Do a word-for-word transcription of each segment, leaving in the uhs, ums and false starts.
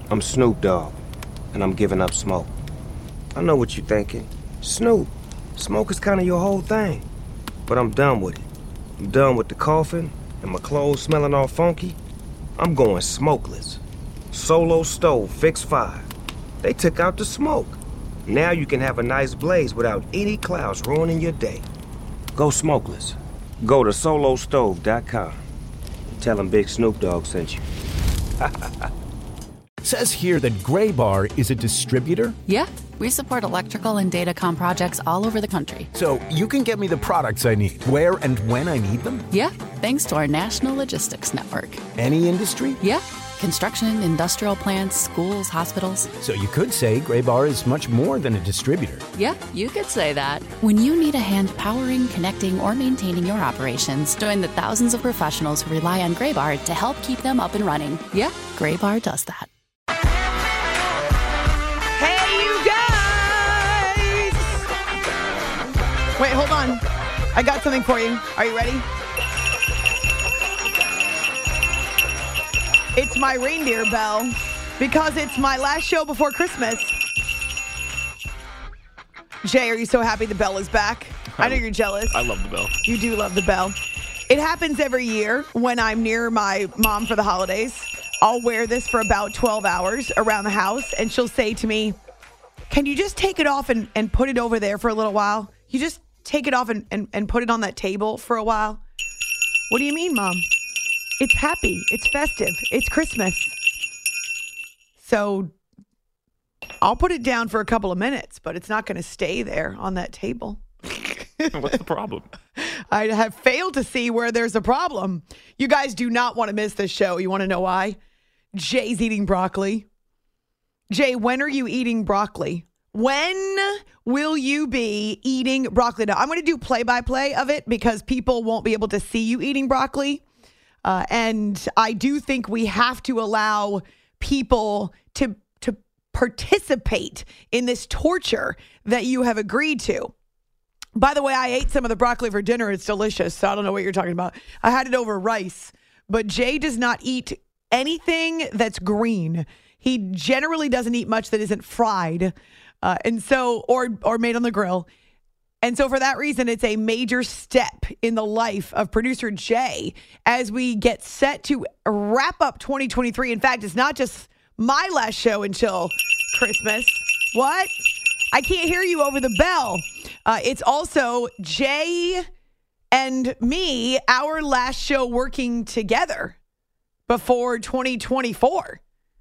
I'm Snoop Dogg, and I'm giving up smoke. I know what you're thinking. Snoop, smoke is kind of your whole thing. But I'm done with it. I'm done with the coughing and my clothes smelling all funky. I'm going smokeless. Solo stove, fix five. They took out the smoke. Now you can have a nice blaze without any clouds ruining your day. Go smokeless. Go to solo stove dot com. Tell them Big Snoop Dogg sent you. Says here that Graybar is a distributor. Yeah, we support electrical and datacom projects all over the country. So you can get me the products I need, where and when I need them? Yeah, thanks to our national logistics network. Any industry? Yeah, construction, industrial plants, schools, hospitals. So you could say Graybar is much more than a distributor. Yeah, you could say that. When you need a hand powering, connecting, or maintaining your operations, join the thousands of professionals who rely on Graybar to help keep them up and running. Yeah, Graybar does that. Wait, hold on. I got something for you. Are you ready? It's my reindeer bell because it's my last show before Christmas. Jay, are you so happy the bell is back? I know you're jealous. I love the bell. You do love the bell. It happens every year when I'm near my mom for the holidays. I'll wear this for about twelve hours around the house, and she'll say to me, can you just take it off and, and put it over there for a little while? You just take it off and, and, and put it on that table for a while? What do you mean, Mom? It's happy. It's festive. It's Christmas. So I'll put it down for a couple of minutes, but it's not going to stay there on that table. What's the problem? I have failed to see where there's a problem. You guys do not want to miss this show. You want to know why? Jay's eating broccoli. Jay, when are you eating broccoli? When will you be eating broccoli? Now, I'm going to do play-by-play of it because people won't be able to see you eating broccoli. Uh, and I do think we have to allow people to, to participate in this torture that you have agreed to. By the way, I ate some of the broccoli for dinner. It's delicious, so I don't know what you're talking about. I had it over rice. But Jay does not eat anything that's green. He generally doesn't eat much that isn't fried. Uh, and so, or or made on the grill. And so for that reason, it's a major step in the life of producer Jay as we get set to wrap up twenty twenty-three. In fact, it's not just my last show until Christmas. What? I can't hear you over the bell. Uh, it's also Jay and me, our last show working together before twenty twenty-four.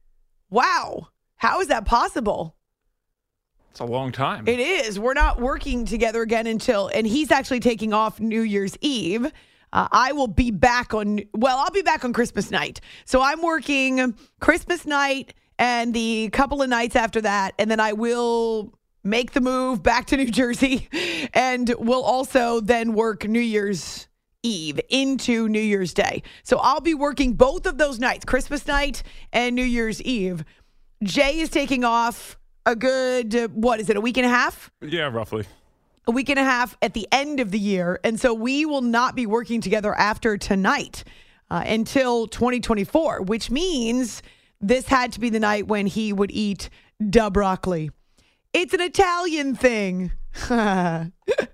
Wow. How is that possible? It's a long time. It is. We're not working together again until, and he's actually taking off New Year's Eve. Uh, I will be back on, well, I'll be back on Christmas night. So I'm working Christmas night and the couple of nights after that. And then I will make the move back to New Jersey. And we'll also then work New Year's Eve into New Year's Day. So I'll be working both of those nights, Christmas night and New Year's Eve. Jay is taking off a good, uh, what is it, a week and a half? Yeah, roughly. A week and a half at the end of the year. And so we will not be working together after tonight uh, until twenty twenty-four, which means this had to be the night when he would eat da broccoli. It's an Italian thing. Now,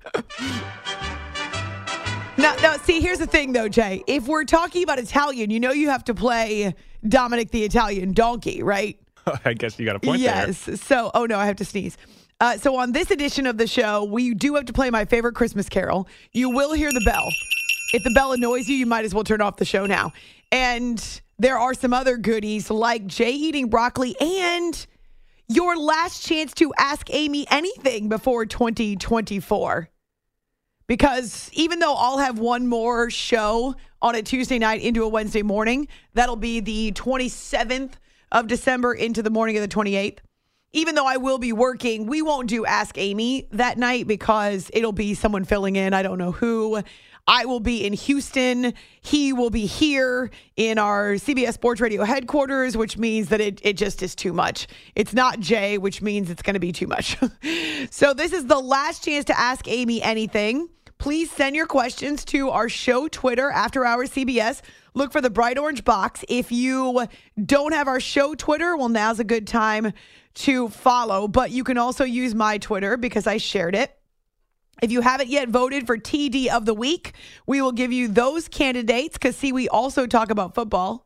now, see, here's the thing, though, Jay. If we're talking about Italian, you know you have to play Dominic the Italian donkey, right? I guess you got a point yes. there. Yes. So, oh no, I have to sneeze. Uh, so on this edition of the show, we do have to play my favorite Christmas carol. You will hear the bell. If the bell annoys you, you might as well turn off the show now. And there are some other goodies like Jay eating broccoli and your last chance to ask Amy anything before twenty twenty-four. Because even though I'll have one more show on a Tuesday night into a Wednesday morning, that'll be the twenty-seventh of December into the morning of the twenty-eighth. Even though I will be working, we won't do Ask Amy that night because it'll be someone filling in. I don't know who. I will be in Houston. He will be here in our C B S Sports Radio headquarters, which means that it, it just is too much. It's not Jay, which means it's going to be too much. So this is the last chance to ask Amy anything. please send your questions to our show Twitter, After Hours C B S. Look for the bright orange box. If you don't have our show Twitter, well, now's a good time to follow. But you can also use my Twitter because I shared it. If you haven't yet voted for T D of the week, we will give you those candidates because, see, we also talk about football.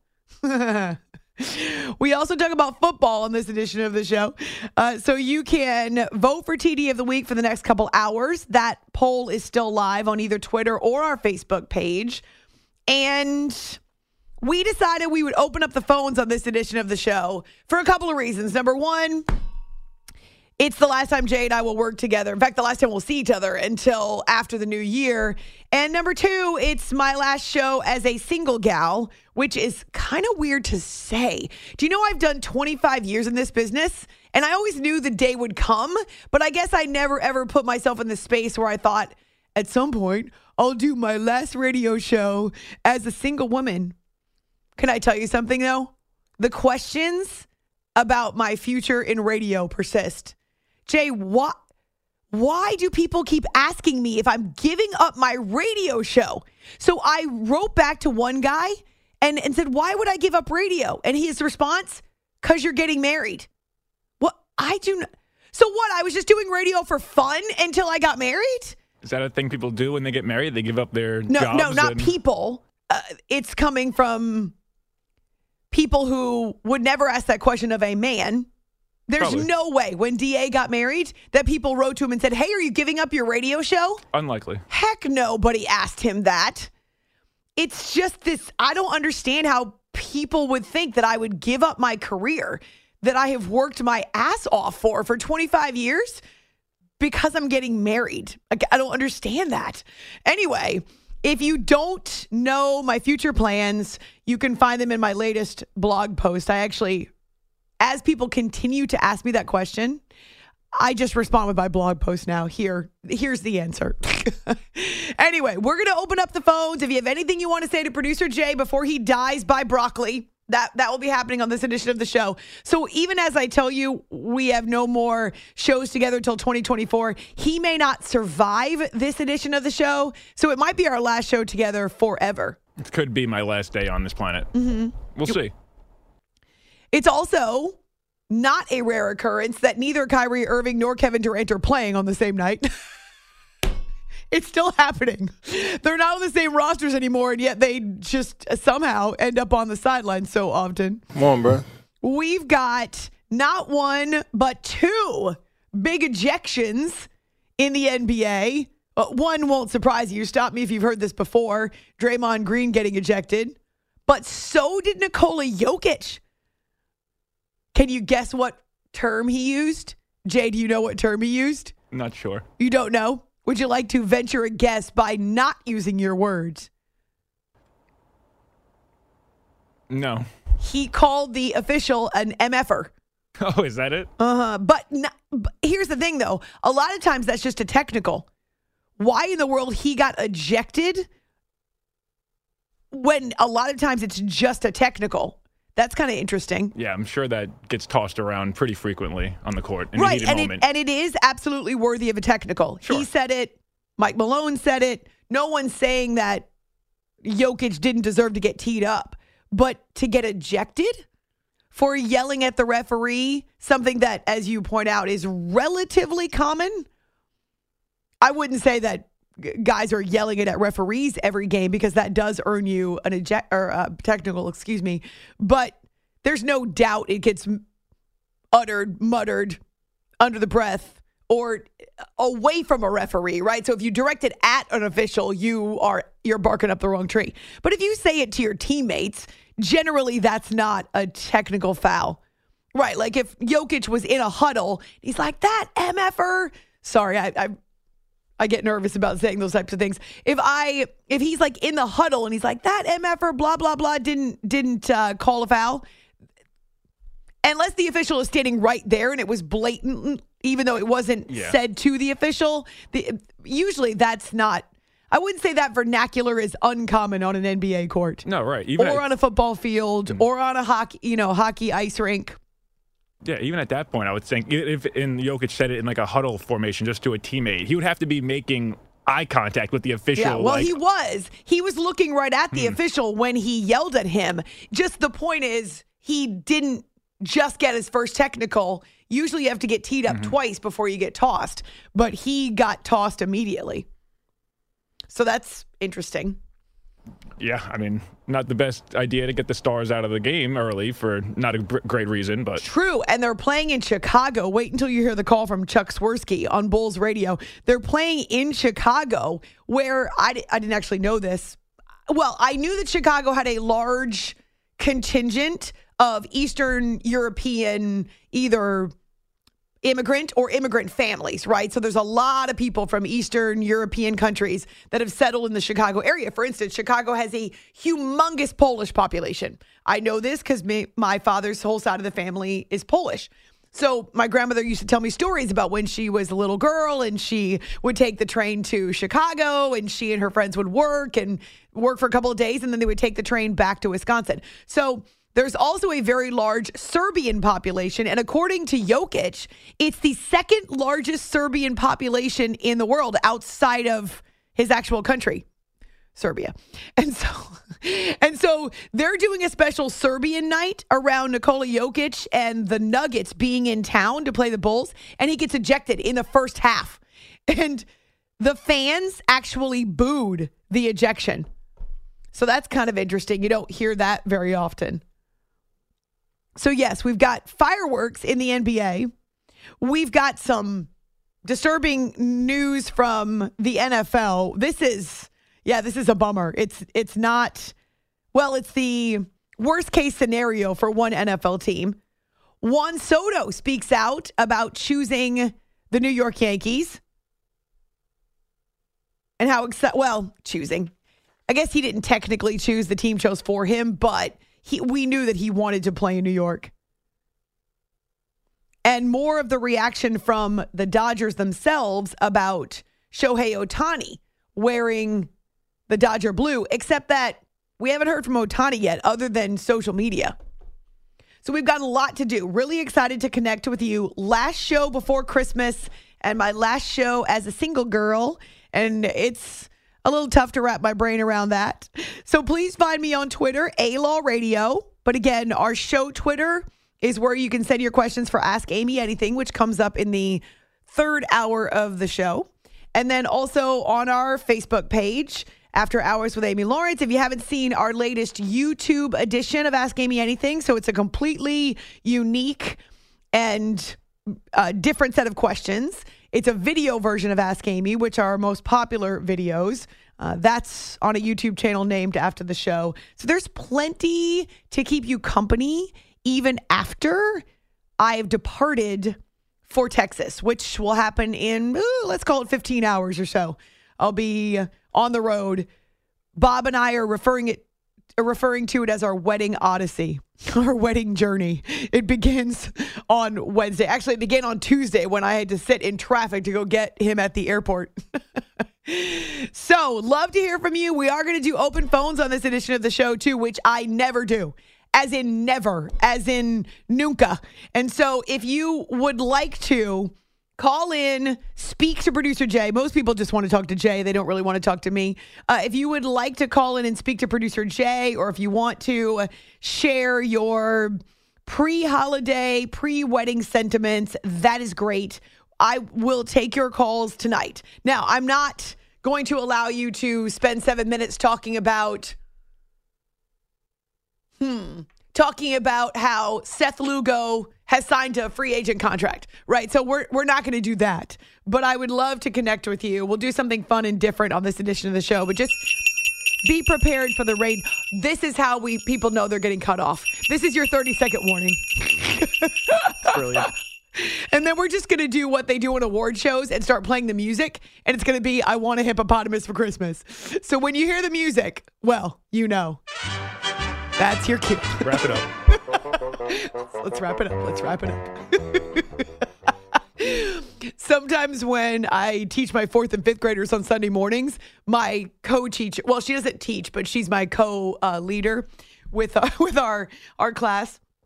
We also talk about football on this edition of the show. Uh, so you can vote for T D of the week for the next couple hours. That poll is still live on either Twitter or our Facebook page. And we decided we would open up the phones on this edition of the show for a couple of reasons. Number one, it's the last time Jay and I will work together. In fact, the last time we'll see each other until after the new year. And number two, it's my last show as a single gal, which is kind of weird to say. Do you know I've done twenty-five years in this business? And I always knew the day would come, but I guess I never ever put myself in the space where I thought, at some point, I'll do my last radio show as a single woman. Can I tell you something, though? The questions about my future in radio persist. Jay, why, why do people keep asking me if I'm giving up my radio show? So I wrote back to one guy and, and said, why would I give up radio? And his response, because you're getting married. What? I do not. So what? I was just doing radio for fun until I got married? Is that a thing people do when they get married? They give up their no, jobs? No, not and... people. Uh, it's coming from people who would never ask that question of a man. There's Probably. no way when D A got married that people wrote to him and said, hey, are you giving up your radio show? Unlikely. Heck, nobody asked him that. It's just this, I don't understand how people would think that I would give up my career that I have worked my ass off for for twenty-five years because I'm getting married. Like, I don't understand that. Anyway, if you don't know my future plans, you can find them in my latest blog post. I actually... As people continue to ask me that question, I just respond with my blog post now. Here, here's the answer. Anyway, we're going to open up the phones. If you have anything you want to say to producer Jay before he dies by broccoli, that, that will be happening on this edition of the show. So even as I tell you, we have no more shows together until twenty twenty-four. He may not survive this edition of the show. So it might be our last show together forever. It could be my last day on this planet. Mm-hmm. We'll see. It's also not a rare occurrence that neither Kyrie Irving nor Kevin Durant are playing on the same night. It's still happening. They're not on the same rosters anymore, and yet they just somehow end up on the sidelines so often. Come on, bro. We've got not one, but two big ejections in the N B A. Uh, one won't surprise you. Stop me if you've heard this before. Draymond Green getting ejected. But so did Nikola Jokic. Can you guess what term he used? Jay, do you know what term he used? Not sure. You don't know? Would you like to venture a guess by not using your words? No. He called the official an M F-er. Oh, is that it? Uh-huh. But, not, but here's the thing, though. A lot of times that's just a technical. Why in the world he got ejected when a lot of times it's just a technical? That's kind of interesting. Yeah, I'm sure that gets tossed around pretty frequently on the court in right, a heated and moment. It, and it is absolutely worthy of a technical. Sure. He said it. Mike Malone said it. No one's saying that Jokic didn't deserve to get teed up. But to get ejected for yelling at the referee, something that, as you point out, is relatively common. I wouldn't say that guys are yelling it at referees every game because that does earn you an eject or a technical, excuse me. But there's no doubt it gets uttered, muttered under the breath or away from a referee, right? So if you direct it at an official, you are you're barking up the wrong tree. But if you say it to your teammates, generally that's not a technical foul, right? Like if Jokic was in a huddle, he's like, that M F-er. Sorry, I. I I get nervous about saying those types of things. If I, if he's like in the huddle and he's like, that M F-er, blah, blah, blah, didn't, didn't uh, call a foul. Unless the official is standing right there and it was blatant, even though it wasn't yeah. said to the official, the, usually that's not, I wouldn't say that vernacular is uncommon on an N B A court. No, right. Even or at, on a football field mm-hmm. or on a hockey, you know, hockey ice rink. Yeah, even at that point, I would think if in Jokic said it in like a huddle formation just to a teammate, he would have to be making eye contact with the official. Yeah, well, like, he was. He was looking right at the hmm. official when he yelled at him. Just the point is, he didn't just get his first technical. Usually you have to get teed up mm-hmm. twice before you get tossed, but he got tossed immediately. So that's interesting. Yeah, I mean, not the best idea to get the Stars out of the game early for not a b- great reason, but... True, and they're playing in Chicago. Wait until you hear the call from Chuck Swirsky on Bulls Radio. They're playing in Chicago, where I, di- I didn't actually know this. Well, I knew that Chicago had a large contingent of Eastern European, either immigrant or immigrant families, right? So there's a lot of people from Eastern European countries that have settled in the Chicago area. For instance, Chicago has a humongous Polish population. I know this because my father's whole side of the family is Polish. So my grandmother used to tell me stories about when she was a little girl and she would take the train to Chicago and she and her friends would work and work for a couple of days and then they would take the train back to Wisconsin. So there's also a very large Serbian population, and according to Jokic, it's the second largest Serbian population in the world outside of his actual country, Serbia. And so and so they're doing a special Serbian night around Nikola Jokic and the Nuggets being in town to play the Bulls, and he gets ejected in the first half. And the fans actually booed the ejection. So that's kind of interesting. You don't hear that very often. So, yes, we've got fireworks in the N B A. We've got some disturbing news from the N F L. This is, yeah, this is a bummer. It's it's not, well, it's the worst case scenario for one N F L team. Juan Soto speaks out about choosing the New York Yankees. And how, exa- well, choosing. I guess he didn't technically choose. The team chose for him, but He, we knew that he wanted to play in New York. And more of the reaction from the Dodgers themselves about Shohei Ohtani wearing the Dodger blue, except that we haven't heard from Ohtani yet other than social media. So we've got a lot to do. Really excited to connect with you. Last show before Christmas and my last show as a single girl. And it's a little tough to wrap my brain around that. So please find me on Twitter, A-Law Radio. But again, our show Twitter is where you can send your questions for Ask Amy Anything, which comes up in the third hour of the show. And then also on our Facebook page, After Hours with Amy Lawrence. If you haven't seen our latest YouTube edition of Ask Amy Anything, so it's a completely unique and uh, different set of questions. It's a video version of Ask Amy, which are our most popular videos. Uh, that's on a YouTube channel named after the show. So there's plenty to keep you company even after I've departed for Texas, which will happen in, ooh, let's call it fifteen hours or so. I'll be on the road. Bob and I are referring it, referring to it as our wedding odyssey, our wedding journey. It begins on Wednesday. Actually, it began on Tuesday when I had to sit in traffic to go get him at the airport. So, love to hear from you. We are going to do open phones on this edition of the show, too, which I never do. As in never. As in nunca. And so, if you would like to call in, speak to Producer Jay. Most people just want to talk to Jay. They don't really want to talk to me. Uh, if you would like to call in and speak to Producer Jay, or if you want to share your pre-holiday, pre-wedding sentiments, that is great. I will take your calls tonight. Now, I'm not going to allow you to spend seven minutes talking about, hmm, talking about how Seth Lugo has signed a free agent contract, right? So we're we're not going to do that. But I would love to connect with you. We'll do something fun and different on this edition of the show. But just be prepared for the rain. This is how we people know they're getting cut off. This is your thirty-second warning. Brilliant. And then we're just going to do what they do on award shows and start playing the music. And it's going to be, I want a hippopotamus for Christmas. So when you hear the music, well, you know. That's your cue. Wrap it up. Let's wrap it up. Let's wrap it up. Sometimes when I teach my fourth and fifth graders on Sunday mornings, my co-teacher, well, she doesn't teach, but she's my co-leader with, uh, with our, our class.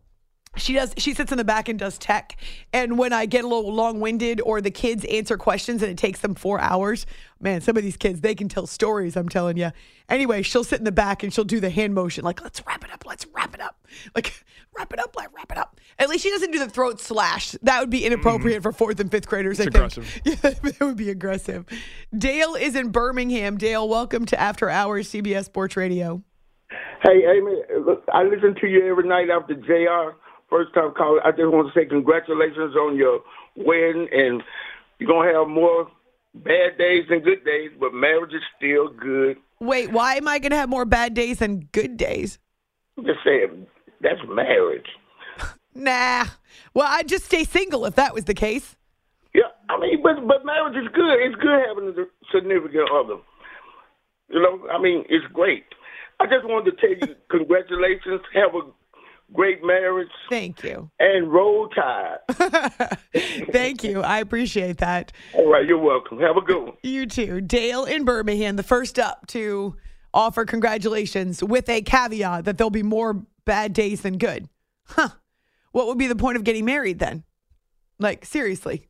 She does. She sits in the back and does tech. And when I get a little long-winded or the kids answer questions and it takes them four hours, man, some of these kids, they can tell stories, I'm telling you. Anyway, she'll sit in the back and she'll do the hand motion like, let's wrap it up, let's wrap it up. Like, wrap it up, like, wrap it up. At least she doesn't do the throat slash. That would be inappropriate mm-hmm. for fourth and fifth graders, it's I think. Aggressive. Yeah, that would be aggressive. Dale is in Birmingham. Dale, welcome to After Hours C B S Sports Radio. Hey, Amy, look, I listen to you every night after J R. First time caller. I just want to say congratulations on your win, and you're going to have more bad days than good days, but marriage is still good. Wait, why am I going to have more bad days than good days? I'm just saying, that's marriage. Nah. Well, I'd just stay single if that was the case. Yeah, I mean, but but marriage is good. It's good having a significant other. You know, I mean, it's great. I just wanted to tell you congratulations. Have a great marriage. Thank you. And roll tide. Thank you. I appreciate that. All right, you're welcome. Have a good one. You too. Dale in Birmingham, the first up to offer congratulations with a caveat that there'll be more bad days than good. Huh. What would be the point of getting married then? Like, seriously.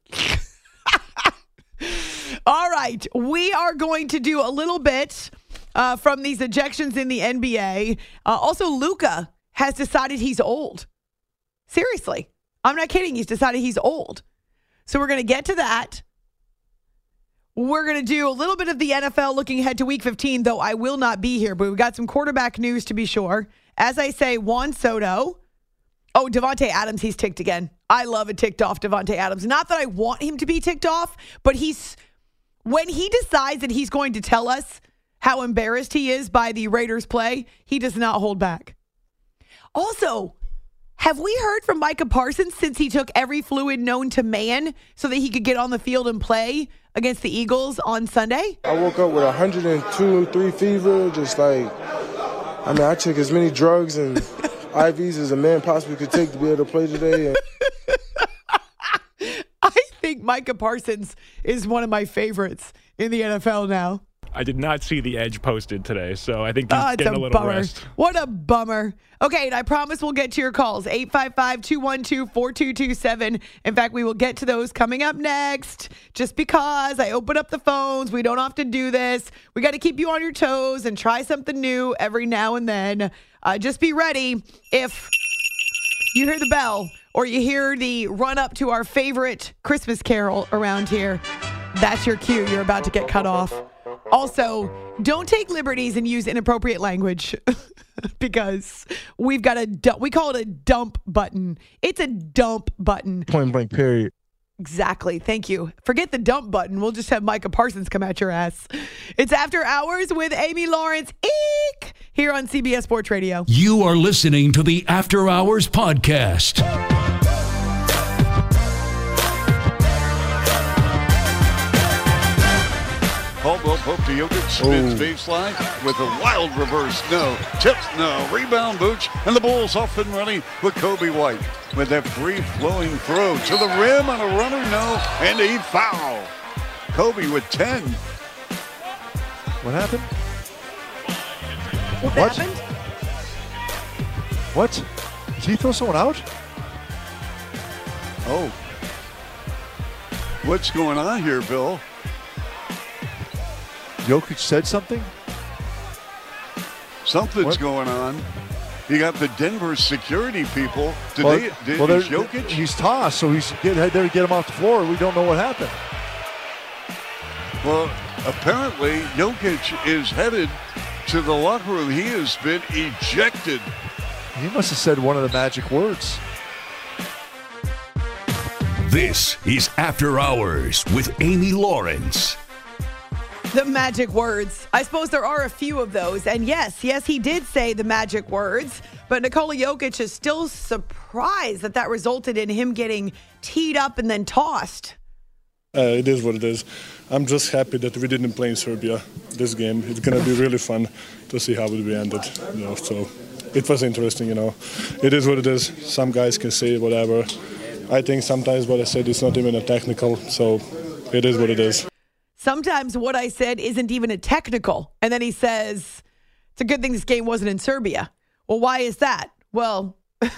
All right. We are going to do a little bit uh, from these ejections in the N B A. Uh, also, Luka has decided he's old. Seriously. I'm not kidding. He's decided he's old. So we're going to get to that. We're going to do a little bit of the N F L looking ahead to week fifteen, though I will not be here. But we've got some quarterback news to be sure. As I say, Juan Soto. Oh, Devontae Adams, he's ticked again. I love a ticked off Devontae Adams. Not that I want him to be ticked off, but he's when he decides that he's going to tell us how embarrassed he is by the Raiders play, he does not hold back. Also, have we heard from Micah Parsons since he took every fluid known to man so that he could get on the field and play against the Eagles on Sunday? I woke up with one hundred two, three fever, just like, I mean, I took as many drugs and I Vs as a man possibly could take to be able to play today. And I think Micah Parsons is one of my favorites in the N F L now. I did not see the Edge posted today, so I think he's oh, getting a, a little bummer. rest. What a bummer. Okay, and I promise we'll get to your calls. eight five five, two one two, four two two seven. In fact, we will get to those coming up next. Just because I open up the phones, we don't often do this. We got to keep you on your toes and try something new every now and then. Uh, just be ready if you hear the bell or you hear the run up to our favorite Christmas carol around here. That's your cue. You're about to get cut off. Also, don't take liberties and use inappropriate language because we've got a, du- we call it a dump button. It's a dump button. Point blank, period. Exactly. Thank you. Forget the dump button. We'll just have Micah Parsons come at your ass. It's After Hours with Amy Lawrence, eek, here on C B S Sports Radio. You are listening to the After Hours podcast. Caldwell poked to Jokic, spins baseline with a wild reverse. No. Tips, no. Rebound, Booch. And the Bulls off and running with Kobe White. With that free-flowing throw to the rim on a runner, no. And a foul. Kobe with ten. What happened? What, what? happened? What? Did he throw someone out? Oh. What's going on here, Bill? Jokic said something? Something's what? going on. You got the Denver security people. Did well, they? Did, well, is Jokic? He's tossed, so he's get there to get him off the floor. We don't know what happened. Well, apparently Jokic is headed to the locker room. He has been ejected. He must have said one of the magic words. This is After Hours with Amy Lawrence. The magic words. I suppose there are a few of those. And yes, yes, he did say the magic words. But Nikola Jokic is still surprised that that resulted in him getting teed up and then tossed. Uh, it is what it is. I'm just happy that we didn't play in Serbia this game. It's going to be really fun to see how it will be ended. You know, so it was interesting, you know. It is what it is. Some guys can say whatever. I think sometimes what I said is not even a technical, so it is what it is. Sometimes what I said isn't even a technical. And then he says, it's a good thing this game wasn't in Serbia. Well, why is that? Well,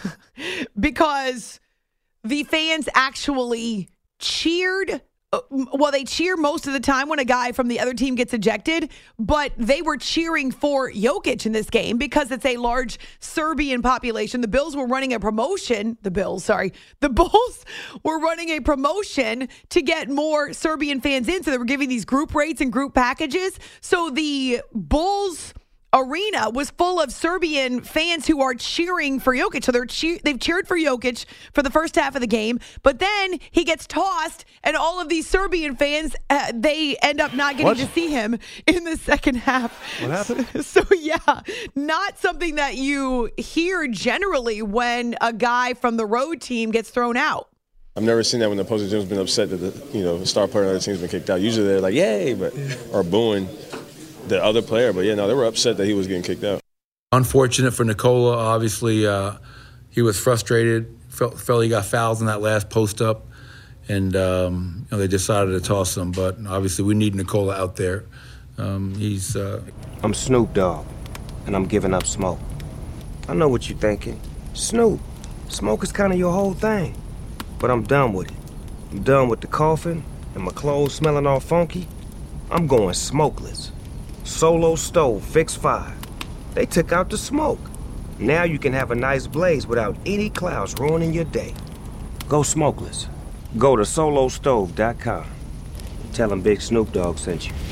because the fans actually cheered. Well, they cheer most of the time when a guy from the other team gets ejected, but they were cheering for Jokic in this game because it's a large Serbian population. The Bills were running a promotion. The Bills, sorry. The Bulls were running a promotion to get more Serbian fans in. So they were giving these group rates and group packages. So the Bulls arena was full of Serbian fans who are cheering for Jokic. So they're cheer- they've cheered for Jokic for the first half of the game, but then he gets tossed, and all of these Serbian fans, uh, they end up not getting What? to see him in the second half. What happened? So, so, yeah, not something that you hear generally when a guy from the road team gets thrown out. I've never seen that when the opposing team's been upset that the you know the star player on the other team's been kicked out. Usually they're like, yay, but or booing the other player, but yeah, no, they were upset that he was getting kicked out. Unfortunate for Nikola. Obviously, uh, he was frustrated. Felt, felt he got fouls in that last post up, and um, you know, they decided to toss him. But obviously, we need Nikola out there. Um, he's. Uh... I'm Snoop Dogg, and I'm giving up smoke. I know what you're thinking. Snoop, smoke is kind of your whole thing, but I'm done with it. I'm done with the coughing and my clothes smelling all funky. I'm going smokeless. Solo Stove Fix five. They took out the smoke. Now you can have a nice blaze without any clouds ruining your day. Go smokeless. Go to solo stove dot com. Tell them Big Snoop Dogg sent you.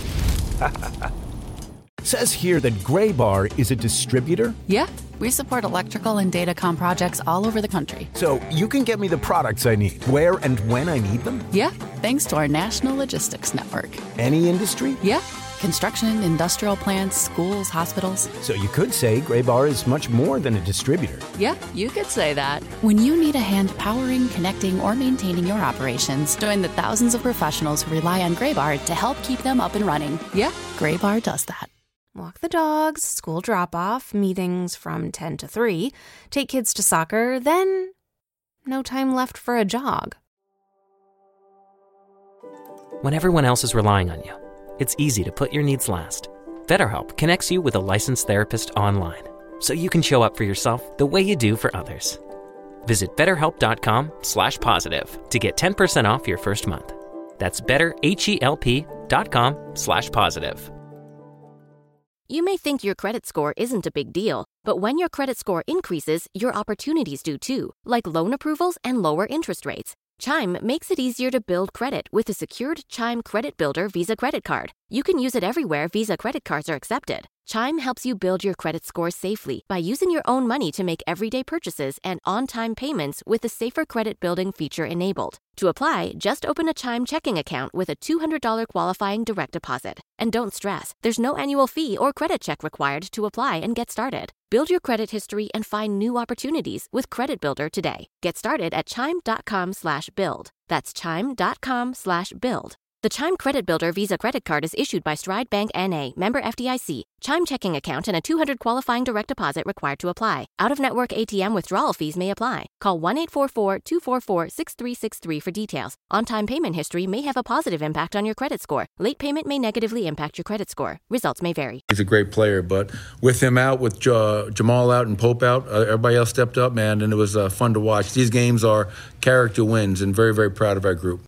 Says here that Gray Bar is a distributor. Yeah, we support electrical and datacom projects all over the country. So you can get me the products I need, where and when I need them? Yeah, thanks to our national logistics network. Any industry? Yeah. Construction, industrial plants, schools, hospitals. So you could say Gray Bar is much more than a distributor. Yeah, you could say that. When you need a hand powering, connecting, or maintaining your operations, join the thousands of professionals who rely on Gray Bar to help keep them up and running. Yeah, Gray Bar does that. Walk the dogs, school drop-off, meetings from ten to three, take kids to soccer, then no time left for a jog. When everyone else is relying on you, it's easy to put your needs last. BetterHelp connects you with a licensed therapist online, so you can show up for yourself the way you do for others. Visit betterhelp.com slash positive to get ten percent off your first month. That's betterhelp.com slash positive. You may think your credit score isn't a big deal, but when your credit score increases, your opportunities do too, like loan approvals and lower interest rates. Chime makes it easier to build credit with a secured Chime Credit Builder Visa credit card. You can use it everywhere Visa credit cards are accepted. Chime helps you build your credit score safely by using your own money to make everyday purchases and on-time payments with the Safer Credit Building feature enabled. To apply, just open a Chime checking account with a two hundred dollars qualifying direct deposit. And don't stress, there's no annual fee or credit check required to apply and get started. Build your credit history and find new opportunities with Credit Builder today. Get started at chime.com slash build. That's chime.com slash build. The Chime Credit Builder Visa credit card is issued by Stride Bank N A, member F D I C. Chime checking account and a two hundred dollars qualifying direct deposit required to apply. Out-of-network A T M withdrawal fees may apply. Call one eight four four, two four four, six three six three for details. On-time payment history may have a positive impact on your credit score. Late payment may negatively impact your credit score. Results may vary. He's a great player, but with him out, with uh, Jamal out and Pope out, uh, everybody else stepped up, man, and it was uh, fun to watch. These games are character wins, and very, very proud of our group.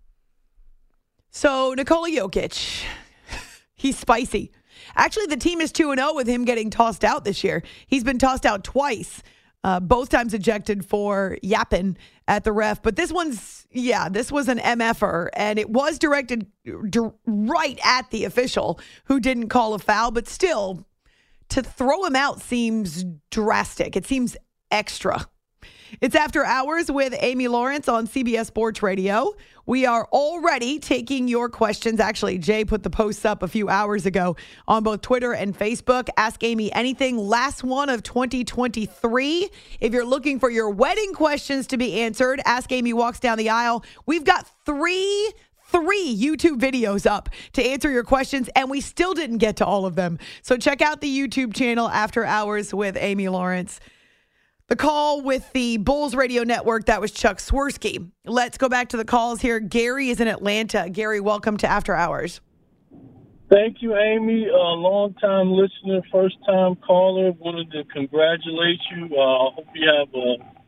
So, Nikola Jokic, he's spicy. Actually, the team is two and oh with him getting tossed out this year. He's been tossed out twice, uh, both times ejected for yapping at the ref. But this one's, yeah, this was an M F R, and it was directed d- right at the official who didn't call a foul. But still, to throw him out seems drastic. It seems extra. It's After Hours with Amy Lawrence on C B S Sports Radio. We are already taking your questions. Actually, Jay put the posts up a few hours ago on both Twitter and Facebook. Ask Amy anything. Last one of twenty twenty-three. If you're looking for your wedding questions to be answered, Ask Amy walks down the aisle. We've got three Three YouTube videos up to answer your questions, and we still didn't get to all of them. So check out the YouTube channel After Hours with Amy Lawrence. The call with the Bulls Radio Network, that was Chuck Swirsky. Let's go back to the calls here. Gary is in Atlanta. Gary, welcome to After Hours. Thank you, Amy. A uh, long-time listener, first-time caller. Wanted to congratulate you. I uh, hope you have a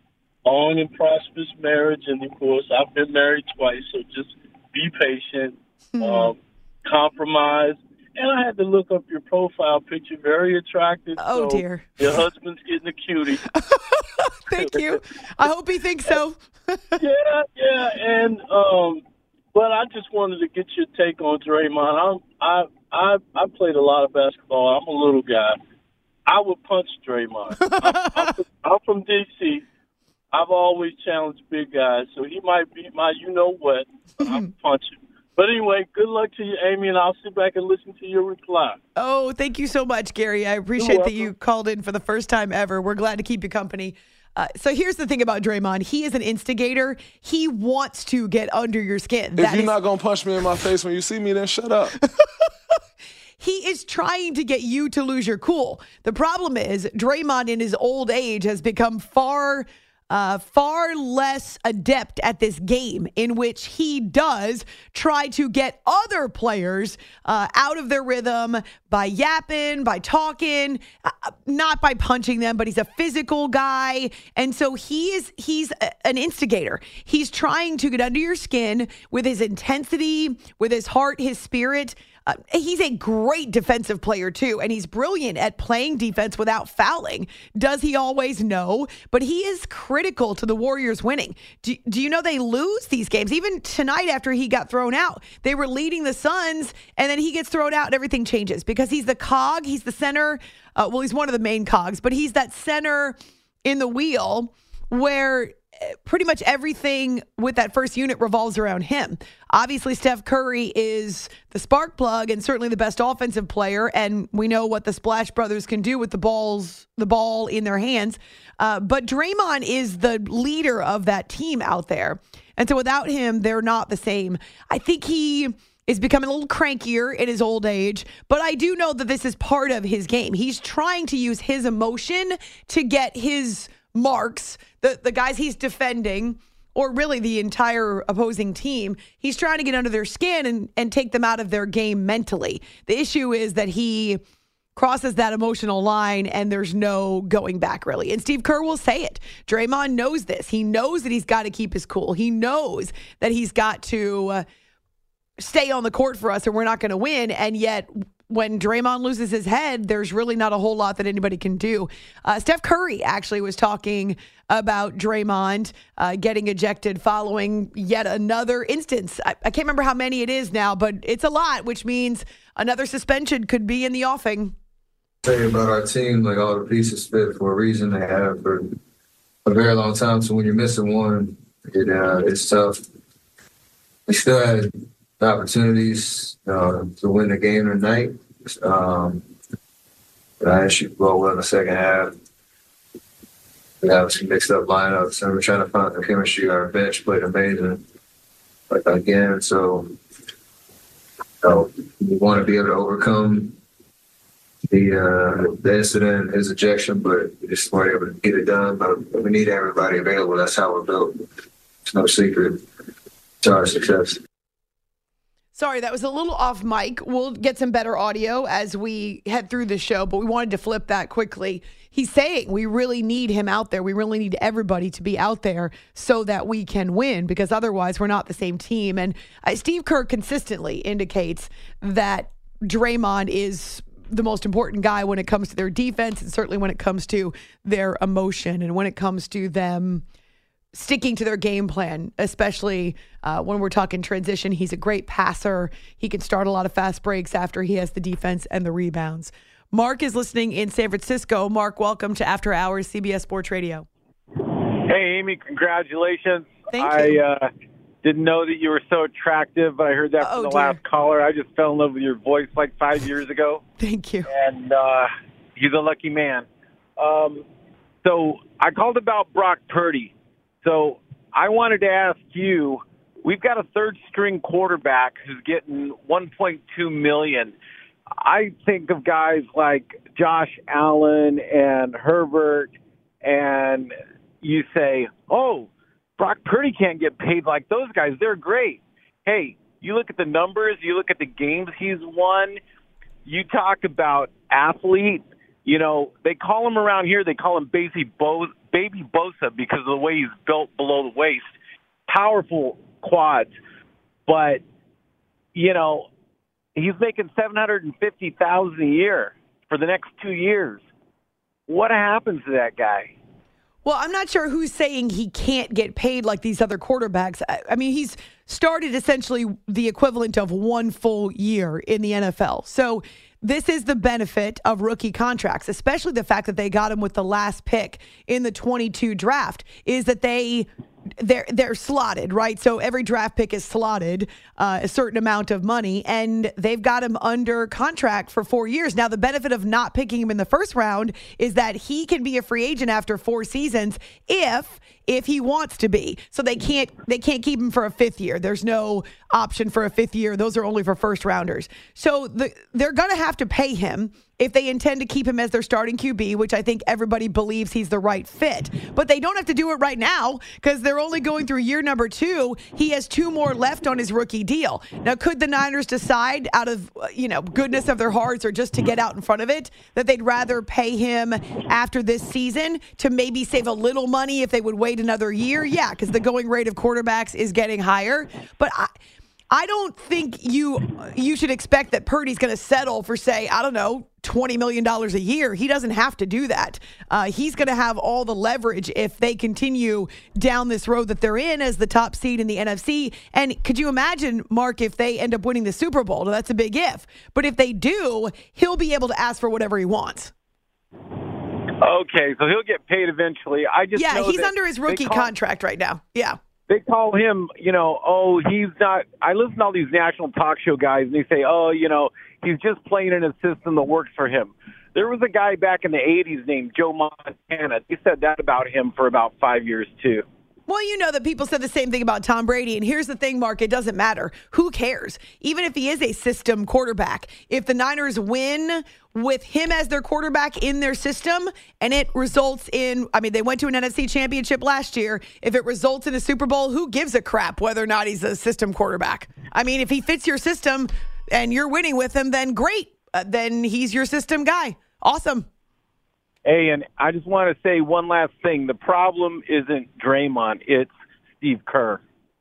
long and prosperous marriage. And, of course, I've been married twice, so just be patient, um, compromise. And I had to look up your profile picture. Very attractive. Oh, so dear. Your husband's getting a cutie. Thank you. I hope he thinks so. yeah, yeah. And, um, but I just wanted to get your take on Draymond. I'm, I, I, I played a lot of basketball. I'm a little guy. I would punch Draymond. I'm, I'm, from, I'm from D C I've always challenged big guys, so he might be my you-know-what, but I'll punch him. But anyway, good luck to you, Amy, and I'll sit back and listen to your reply. Oh, thank you so much, Gary. I appreciate that you called in for the first time ever. We're glad to keep you company. Uh, so here's the thing about Draymond. He is an instigator. He wants to get under your skin. If That you're is- not going to punch me in my face when you see me, then shut up. He is trying to get you to lose your cool. The problem is Draymond in his old age has become far uh, far less adept at this game, in which he does try to get other players uh, out of their rhythm by yapping, by talking, uh, not by punching them, but he's a physical guy. And so he is, he's a, an instigator. He's trying to get under your skin with his intensity, with his heart, his spirit. Uh, he's a great defensive player, too, and he's brilliant at playing defense without fouling. Does he always? No, but he is critical to the Warriors winning. Do, do you know they lose these games? Even tonight after he got thrown out, they were leading the Suns, and then he gets thrown out and everything changes because he's the cog, he's the center. Uh, well, he's one of the main cogs, but he's that center in the wheel where pretty much everything with that first unit revolves around him. Obviously, Steph Curry is the spark plug and certainly the best offensive player, and we know what the Splash Brothers can do with the balls, the ball in their hands. Uh, but Draymond is the leader of that team out there, and so without him, they're not the same. I think he is becoming a little crankier in his old age, but I do know that this is part of his game. He's trying to use his emotion to get his marks, the, the guys he's defending, or really the entire opposing team. He's trying to get under their skin and, and take them out of their game mentally. The issue is that he crosses that emotional line and there's no going back, really. And Steve Kerr will say it. Draymond knows this. He knows that he's got to keep his cool. He knows that he's got to uh, stay on the court for us or we're not going to win. And yet, when Draymond loses his head, there's really not a whole lot that anybody can do. Uh, Steph Curry actually was talking about Draymond uh, getting ejected following yet another instance. I, I can't remember how many it is now, but it's a lot, which means another suspension could be in the offing. Tell you about our team, like all the pieces fit for a reason. They have for a very long time. So when you're missing one, it uh, it's tough. We still had opportunities uh, to win the game tonight. Um, but I shoot well well in the second half. We have some mixed up lineups, and we're trying to find the chemistry. Our bench played amazing, like again. So, so we want to be able to overcome the uh, the incident, his ejection, but we just weren't able to get it done. But we need everybody available. That's how we're built. It's no secret to our success. Sorry, that was a little off mic. We'll get some better audio as we head through the show, but we wanted to flip that quickly. He's saying we really need him out there. We really need everybody to be out there so that we can win, because otherwise we're not the same team. And uh, Steve Kerr consistently indicates that Draymond is the most important guy when it comes to their defense, and certainly when it comes to their emotion and when it comes to them sticking to their game plan, especially uh, when we're talking transition. He's a great passer. He can start a lot of fast breaks after he has the defense and the rebounds. Mark is listening in San Francisco. Mark, welcome to After Hours, C B S Sports Radio. Hey, Amy, congratulations. Thank I, you. uh, didn't know that you were so attractive, but I heard that from Oh, the dear. last caller. I just fell in love with your voice like five years ago. Thank you. And uh, he's a lucky man. Um, so I called about Brock Purdy. So I wanted to ask you, we've got a third-string quarterback who's getting one point two million dollars. I think of guys like Josh Allen and Herbert, and you say, oh, Brock Purdy can't get paid like those guys. They're great. Hey, you look at the numbers, you look at the games he's won, you talk about athlete. You know, they call him around here, they call him Baby Bo- Baby Bosa because of the way he's built below the waist. Powerful quads. But, you know, he's making seven hundred fifty thousand dollars a year for the next two years. What happens to that guy? Well, I'm not sure who's saying he can't get paid like these other quarterbacks. I, I mean, he's started essentially the equivalent of one full year in the N F L. So this is the benefit of rookie contracts, especially the fact that they got him with the last pick in the twenty-two draft, is that they they're they're slotted, right? So every draft pick is slotted uh, a certain amount of money, and they've got him under contract for four years. Now, the benefit of not picking him in the first round is that he can be a free agent after four seasons if if he wants to be. So they can't they can't keep him for a fifth year. There's no option for a fifth year. Those are only for first rounders. So the, they're going to have to pay him if they intend to keep him as their starting Q B, which I think everybody believes he's the right fit. But they don't have to do it right now because they're only going through year number two. He has two more left on his rookie deal. Now, could the Niners decide out of, you know, goodness of their hearts or just to get out in front of it that they'd rather pay him after this season to maybe save a little money if they would wait another year? Yeah, because the going rate of quarterbacks is getting higher. But I... I don't think you you should expect that Purdy's going to settle for, say, I don't know, twenty million dollars a year. He doesn't have to do that. Uh, he's going to have all the leverage if they continue down this road that they're in as the top seed in the N F C. And could you imagine, Mark, if they end up winning the Super Bowl? Now, that's a big if. But if they do, he'll be able to ask for whatever he wants. Okay, so he'll get paid eventually. I just Yeah, know he's that under his rookie call- contract right now. Yeah. They call him, you know, oh, he's not. I listen to all these national talk show guys, and they say, oh, you know, he's just playing in a system that works for him. There was a guy back in the eighties named Joe Montana. He said that about him for about five years, too. Well, you know that people said the same thing about Tom Brady. And here's the thing, Mark, it doesn't matter. Who cares? Even if he is a system quarterback, if the Niners win with him as their quarterback in their system and it results in, I mean, they went to an N F C championship last year. If it results in a Super Bowl, who gives a crap whether or not he's a system quarterback? I mean, if he fits your system and you're winning with him, then great. Uh, then he's your system guy. Awesome. Hey, and I just want to say one last thing. The problem isn't Draymond, it's Steve Kerr.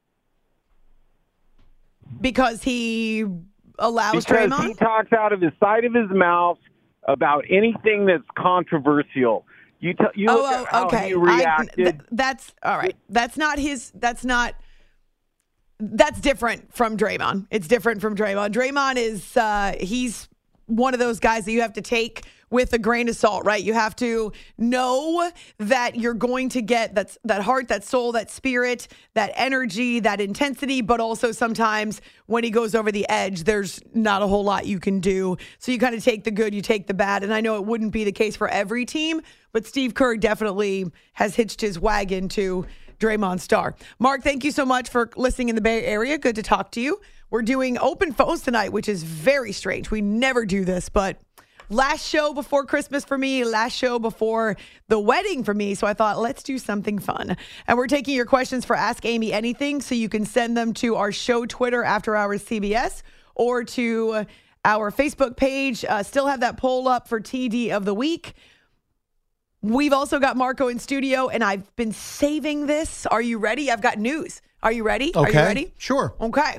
Because he allows because Draymond? He talks out of his side of his mouth about anything that's controversial. You, t- you look oh, at how okay. he reacted. I, th- that's all right. That's not his. That's not. That's different from Draymond. It's different from Draymond. Draymond is uh, he's one of those guys that you have to take with a grain of salt, right? You have to know that you're going to get that, that heart, that soul, that spirit, that energy, that intensity, but also sometimes when he goes over the edge, there's not a whole lot you can do. So you kind of take the good, you take the bad. And I know it wouldn't be the case for every team, but Steve Kerr definitely has hitched his wagon to Draymond Star. Mark, thank you so much for listening in the Bay Area. Good to talk to you. We're doing open phones tonight, which is very strange. We never do this, but last show before Christmas for me, last show before the wedding for me. So I thought, let's do something fun. And we're taking your questions for Ask Amy Anything. So you can send them to our show Twitter, After Hours C B S, or to our Facebook page. Uh, still have that poll up for T D of the week. We've also got Marco in studio, and I've been saving this. Are you ready? I've got news. Are you ready? Okay. Are you ready? Sure. Okay.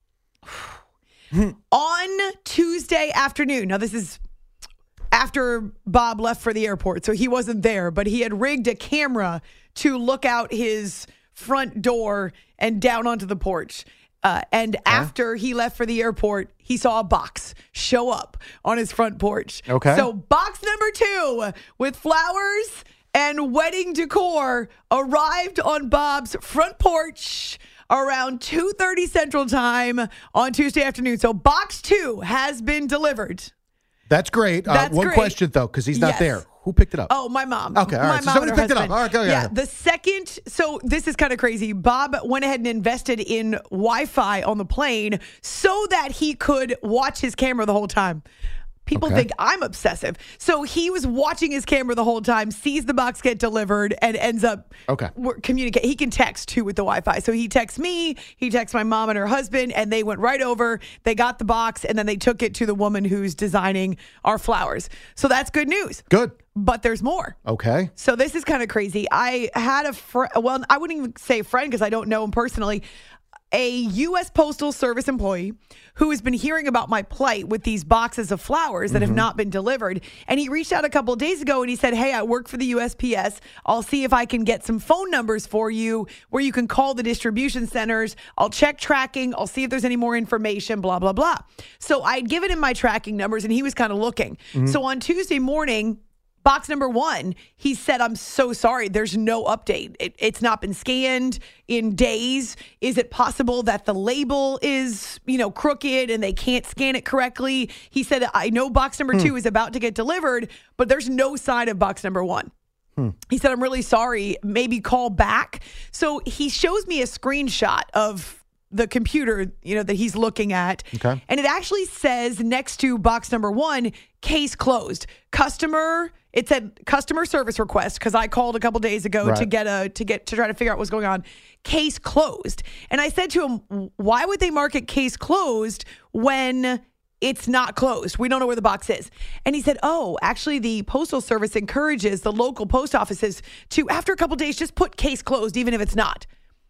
On Tuesday afternoon, now this is after Bob left for the airport, so he wasn't there, but he had rigged a camera to look out his front door and down onto the porch. Uh, and huh? after he left for the airport, he saw a box show up on his front porch. Okay. So box number two with flowers and wedding decor arrived on Bob's front porch around two thirty Central Time on Tuesday afternoon. So box two has been delivered. That's great. That's uh, one great. question, though, because he's not Yes. there. Who picked it up? Oh, my mom. Okay, all my right. So mom somebody and her picked it up. husband. All right, go, yeah, yeah. the second, so this is kind of crazy. Bob went ahead and invested in Wi-Fi on the plane so that he could watch his camera the whole time. People Okay. think I'm obsessive. So he was watching his camera the whole time, sees the box get delivered, and ends up Okay. communicate. He can text too with the Wi-Fi. So he texts me, he texts my mom and her husband, and they went right over. They got the box, and then they took it to the woman who's designing our flowers. So that's good news. Good. But there's more. Okay. So this is kind of crazy. I had a friend, well, I wouldn't even say friend because I don't know him personally, a U S Postal Service employee who has been hearing about my plight with these boxes of flowers that Mm-hmm. have not been delivered. And he reached out a couple of days ago and he said, hey, I work for the U S P S. I'll see if I can get some phone numbers for you where you can call the distribution centers. I'll check tracking. I'll see if there's any more information, blah, blah, blah. So I'd given him my tracking numbers and he was kind of looking. Mm-hmm. So on Tuesday morning, box number one, he said, I'm so sorry. There's no update. It, it's not been scanned in days. Is it possible that the label is, you know, crooked and they can't scan it correctly? He said, I know box number two is about to get delivered, but there's no sign of box number one. He said, I'm really sorry. Maybe call back. So he shows me a screenshot of the computer, you know, that he's looking at. Okay. And it actually says next to box number one, case closed. Customer, it said customer service request because I called a couple days ago Right. to get a to get to try to figure out what's going on. Case closed. And I said to him, why would they mark it case closed when it's not closed? We don't know where the box is. And he said, oh, actually the Postal Service encourages the local post offices to, after a couple days, just put case closed, even if it's not.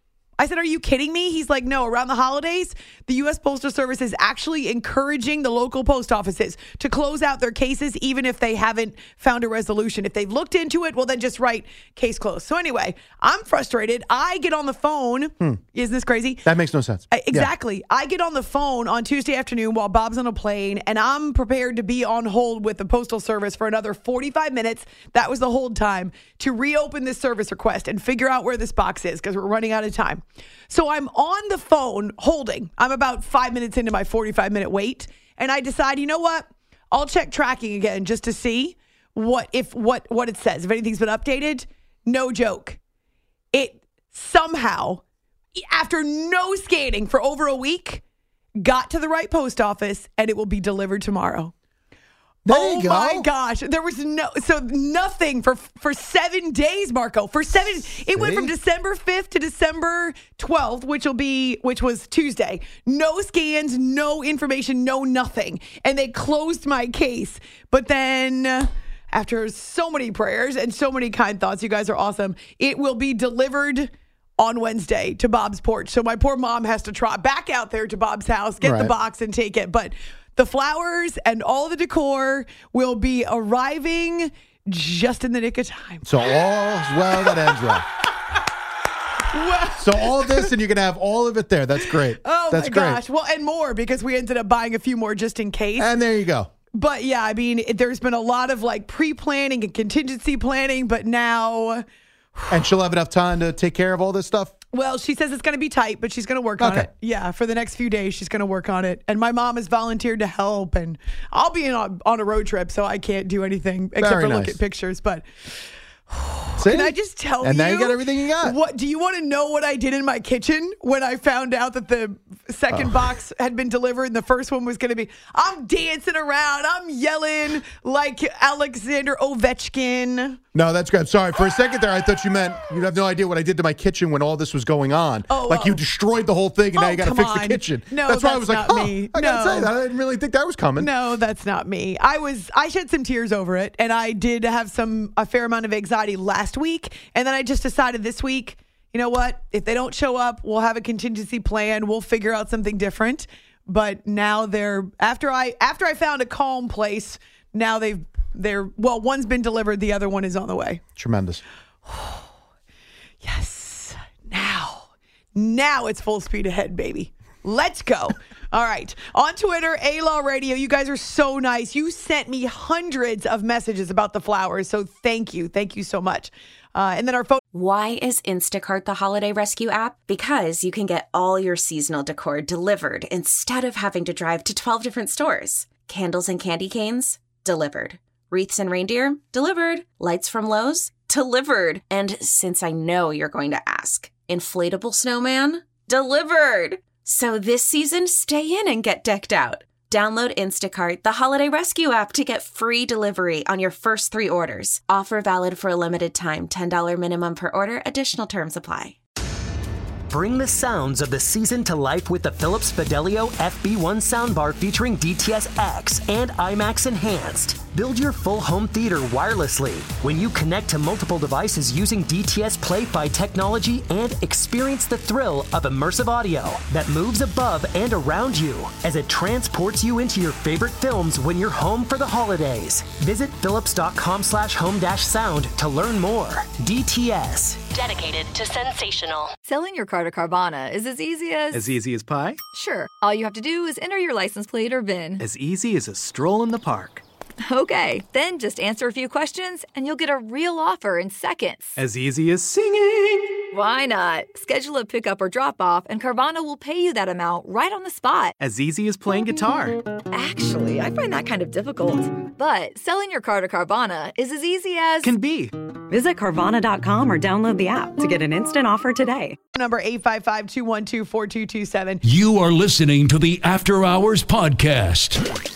I said, are you kidding me? He's like, no, around the holidays, the U S Postal Service is actually encouraging the local post offices to close out their cases, even if they haven't found a resolution. If they've looked into it, well, then just write case closed. So anyway, I'm frustrated. I get on the phone. Hmm. Isn't this crazy? That makes no sense. Uh, Exactly. I get on the phone on Tuesday afternoon while Bob's on a plane, and I'm prepared to be on hold with the Postal Service for another forty-five minutes. That was the hold time to reopen this service request and figure out where this box is because we're running out of time. So I'm on the phone holding. I'm about five minutes into my forty-five minute wait, and I decide, you know what? I'll check tracking again just to see what if what what it says. If anything's been updated, no joke. It somehow, after no scanning for over a week, got to the right post office, and it will be delivered tomorrow. There oh you go. my gosh. There was no, so nothing for for seven days, Marco. For seven, it went from December fifth to December twelfth, which will be, which was Tuesday. No scans, no information, no nothing. And they closed my case. But then, uh, after so many prayers and so many kind thoughts, you guys are awesome, it will be delivered on Wednesday to Bob's porch. So my poor mom has to trot back out there to Bob's house, get the Right. box and take it. But the flowers and all the decor will be arriving just in the nick of time. So all's well that ends well. So all this, and you can have all of it there. That's great. Oh That's my great. gosh. Well, and more because we ended up buying a few more just in case. And there you go. But yeah, I mean, it- there's been a lot of like pre-planning and contingency planning, but now, And she'll have enough time to take care of all this stuff. well, she says it's going to be tight, but she's going to work on Okay. it. Yeah, for the next few days, she's going to work on it. And my mom has volunteered to help, and I'll be in on, on a road trip, so I can't do anything except Very for look nice. at pictures. But See? can I just tell And you? now you got everything you got. What do you want to know? What I did in my kitchen when I found out that the second Oh. box had been delivered and the first one was going to be? I'm dancing around. I'm yelling like Alexander Ovechkin. No, that's good. Sorry. For a second there, I thought you meant you have no idea what I did to my kitchen when all this was going on. Oh, like oh. you destroyed the whole thing, and now Oh, you got to come fix on. the kitchen. No, that's why I that's was like, not huh, me. I got to No. say that. I didn't really think that was coming. No, that's not me. I was I shed some tears over it, and I did have some a fair amount of anxiety last week, and then I just decided this week, you know what? If they don't show up, we'll have a contingency plan. We'll figure out something different. But now they're after I after I found a calm place, now they've they're well, one's been delivered, the other one is on the way. Tremendous. Yes. Now. Now it's full speed ahead, baby. Let's go. All right. On Twitter, A-Law Radio, you guys are so nice. You sent me hundreds of messages about the flowers, so thank you. Thank you so much. Uh, and then our phone. Why is Instacart the holiday rescue app? Because you can get all your seasonal decor delivered instead of having to drive to twelve different stores. Candles and candy canes? Delivered. Wreaths and reindeer? Delivered. Lights from Lowe's? Delivered. And since I know you're going to ask, inflatable snowman? Delivered. So this season, stay in and get decked out. Download Instacart, the holiday rescue app, to get free delivery on your first three orders. Offer valid for a limited time. ten dollars minimum per order. Additional terms apply. Bring the sounds of the season to life with the Philips Fidelio F B one soundbar featuring D T S X and IMAX Enhanced. Build your full home theater wirelessly when you connect to multiple devices using D T S Play-Fi technology and experience the thrill of immersive audio that moves above and around you as it transports you into your favorite films when you're home for the holidays. Visit philips.com slash home dash sound to learn more. D T S. Dedicated to sensational. Selling your car to Carvana is as easy as... As easy as pie? Sure. All you have to do is enter your license plate or V I N. As easy as a stroll in the park. Okay, then just answer a few questions and you'll get a real offer in seconds. As easy as singing. Why not? Schedule a pickup or drop off and Carvana will pay you that amount right on the spot. As easy as playing guitar. Actually, I find that kind of difficult. But selling your car to Carvana is as easy as... Can be. Visit Carvana dot com or download the app to get an instant offer today. Number eight five five, two one two, four two two seven. You are listening to the After Hours Podcast.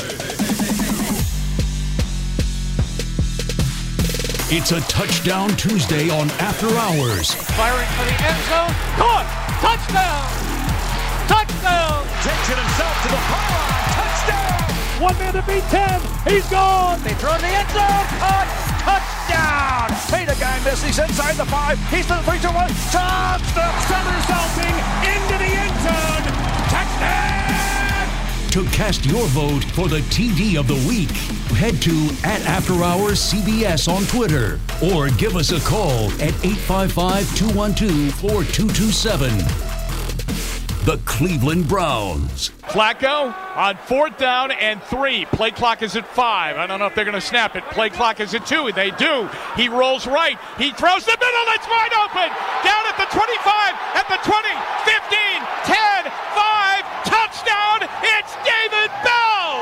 It's a Touchdown Tuesday on After Hours. Firing for the end zone. Caught! Touchdown! Touchdown! Takes it himself to the pylon. Touchdown! One man to beat ten. He's gone. They throw in the end zone. Caught! Touchdown! Hey, the guy missed. He's inside the five. He's to the three, two, one. Touchdown! Somersaulting into the end zone. Touchdown! To cast your vote for the T D of the week, head to at After Hours C B S on Twitter or give us a call at eight five five, two one two, four two two seven. The Cleveland Browns. Flacco on fourth down and three. Play clock is at five. I don't know if they're going to snap it. Play clock is at two. They do. He rolls right. He throws the middle. It's wide open. Down at the twenty-five, at the twenty, fifteen, ten, five. Touchdown. It's David Bell.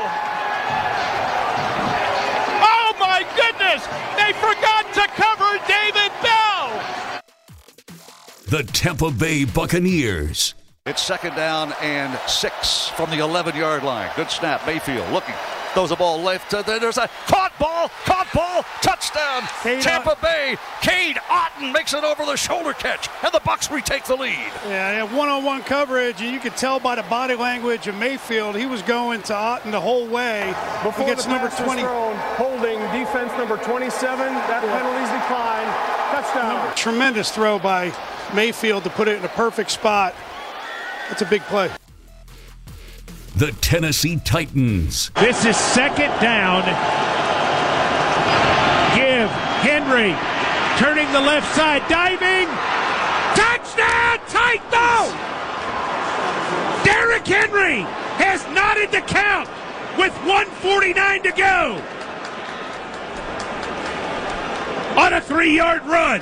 Oh, my goodness. They forgot to cover David Bell. The Tampa Bay Buccaneers. It's second down and six from the eleven-yard line. Good snap. Mayfield looking. Throws the ball left. Uh, there's a caught ball. Caught ball. Touchdown. Cade Tampa Ott- Bay. Cade Otton makes it over the shoulder catch. And the Bucs retake the lead. Yeah, they have one-on-one coverage, and you could tell by the body language of Mayfield, he was going to Otton the whole way. Before he gets the number pass is twenty. Thrown, holding defense number twenty-seven. That penalty's declined. Touchdown. Tremendous throw by Mayfield to put it in a perfect spot. That's a big play. The Tennessee Titans. This is second down. Give Henry turning the left side, diving. Touchdown, Titans! Derrick Henry has knotted the count with one forty-nine to go on a three-yard run.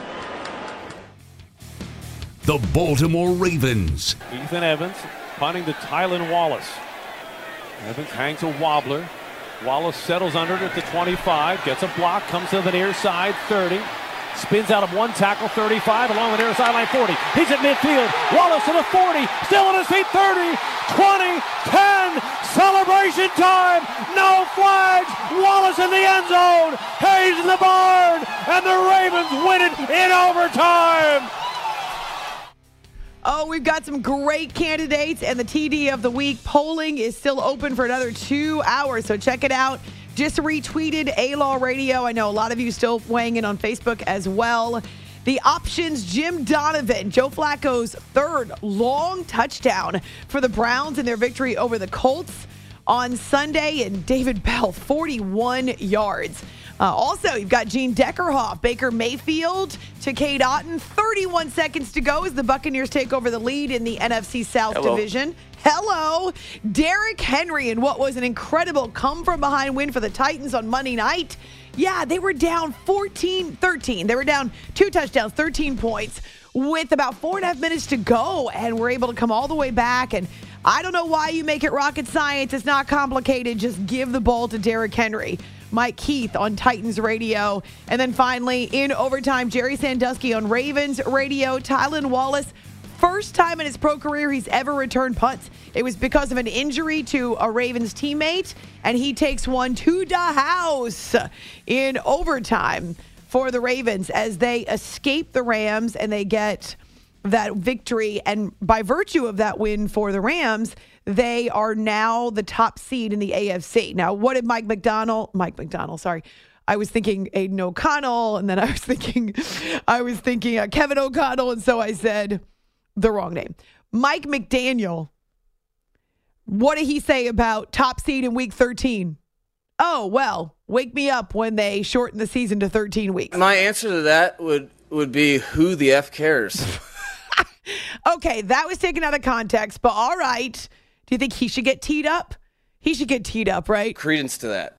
The Baltimore Ravens. Ethan Evans punting to Tylan Wallace. Evans hangs a wobbler. Wallace settles under it at the twenty-five. Gets a block. Comes to the near side. thirty. Spins out of one tackle. thirty-five. Along the near sideline. forty. He's at midfield. Wallace to the forty. Still on his feet. thirty. twenty. ten. Celebration time. No flags. Wallace in the end zone. Hayes in the barn. And the Ravens win it in overtime. Oh, we've got some great candidates, and the T D of the week polling is still open for another two hours, so check it out. Just retweeted A-Law Radio. I know a lot of you still weighing in on Facebook as well. The options, Jim Donovan, Joe Flacco's third long touchdown for the Browns in their victory over the Colts on Sunday, and David Bell, forty-one yards. Uh, also, you've got Gene Deckerhoff, Baker Mayfield to Cade Otton. thirty-one seconds to go as the Buccaneers take over the lead in the N F C South Hello. Division. Hello. Derrick Henry in what was an incredible come-from-behind win for the Titans on Monday night. Yeah, they were down fourteen thirteen. They were down two touchdowns, thirteen points with about four and a half minutes to go, and were able to come all the way back. And I don't know why you make it rocket science. It's not complicated. Just give the ball to Derrick Henry. Mike Keith on Titans Radio. And then finally, in overtime, Jerry Sandusky on Ravens Radio. Tylan Wallace, first time in his pro career he's ever returned punts. It was because of an injury to a Ravens teammate, and he takes one to the house in overtime for the Ravens as they escape the Rams and they get that victory. And by virtue of that win for the Rams, they are now the top seed in the A F C. Now, what did Mike McDonald, Mike McDonald, sorry, I was thinking Aiden O'Connell, and then I was thinking, I was thinking uh, Kevin O'Connell, and so I said the wrong name. Mike McDaniel, what did he say about top seed in week thirteen? Oh, well, wake me up when they shorten the season to thirteen weeks. My answer to that would, would be, who the F cares? Okay, that was taken out of context, but all right. Do you think he should get teed up? He should get teed up, right? Credence to that.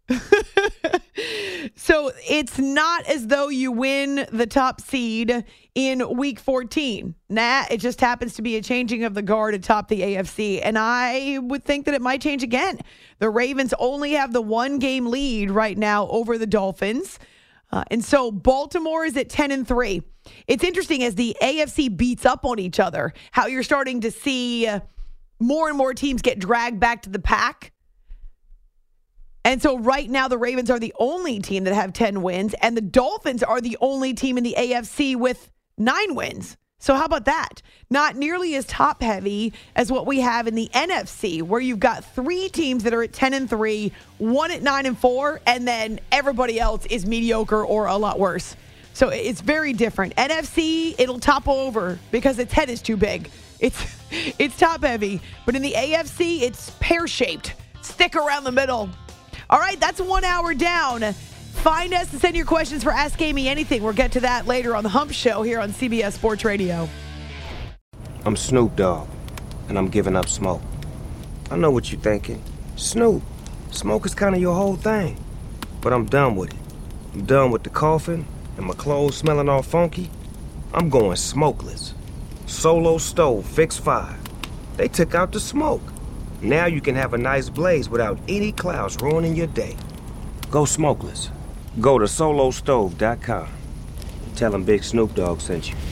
So it's not as though you win the top seed in week fourteen. Nah, it just happens to be a changing of the guard atop the A F C. And I would think that it might change again. The Ravens only have the one game lead right now over the Dolphins. Uh, and so Baltimore is at ten and three. It's interesting as the A F C beats up on each other, how you're starting to see uh, more and more teams get dragged back to the pack. And so right now the Ravens are the only team that have ten wins, and the Dolphins are the only team in the A F C with nine wins. So how about that? Not nearly as top heavy as what we have in the N F C, where you've got three teams that are at ten and three, one at nine and four, and then everybody else is mediocre or a lot worse. So it's very different. N F C, it'll topple over because its head is too big. It's it's top heavy. But in the A F C, it's pear-shaped. Stick around the middle. All right, that's one hour down. Find us and send your questions for Ask Amy Anything. We'll get to that later on the Hump Show here on C B S Sports Radio. I'm Snoop Dogg, and I'm giving up smoke. I know what you're thinking. Snoop, smoke is kind of your whole thing. But I'm done with it. I'm done with the coughing and my clothes smelling all funky. I'm going smokeless. Solo Stove Fix five. They took out the smoke. Now you can have a nice blaze without any clouds ruining your day. Go smokeless. Go to solo stove dot com. Tell them Big Snoop Dogg sent you.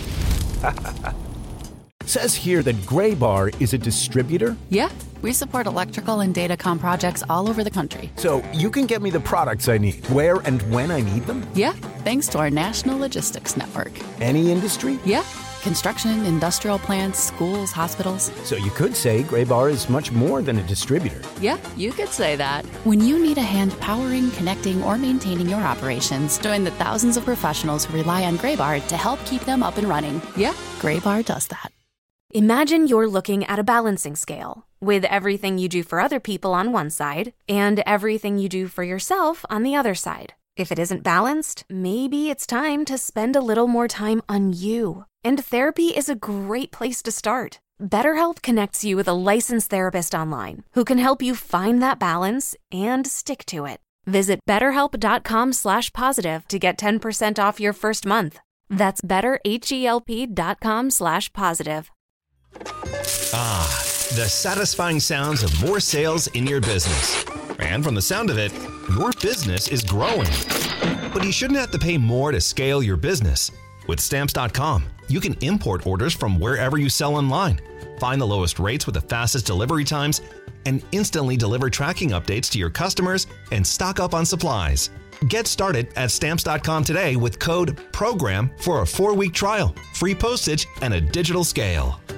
Says here that Gray Bar is a distributor. Yeah, we support electrical and datacom projects all over the country. So you can get me the products I need, where and when I need them? Yeah, thanks to our national logistics network. Any industry? Yeah. Construction, industrial plants, schools, hospitals. So you could say Gray Bar is much more than a distributor. Yeah, you could say that. When you need a hand powering, connecting, or maintaining your operations, join the thousands of professionals who rely on Gray Bar to help keep them up and running. Yeah, Gray Bar does that. Imagine you're looking at a balancing scale with everything you do for other people on one side and everything you do for yourself on the other side. If it isn't balanced, maybe it's time to spend a little more time on you. And therapy is a great place to start. BetterHelp connects you with a licensed therapist online who can help you find that balance and stick to it. Visit betterhelp.com slash positive to get ten percent off your first month. That's betterhelp.com slash positive. Ah, the satisfying sounds of more sales in your business. And from the sound of it, your business is growing. But you shouldn't have to pay more to scale your business. With Stamps dot com, you can import orders from wherever you sell online, find the lowest rates with the fastest delivery times, and instantly deliver tracking updates to your customers and stock up on supplies. Get started at Stamps dot com today with code PROGRAM for a four-week trial, free postage, and a digital scale.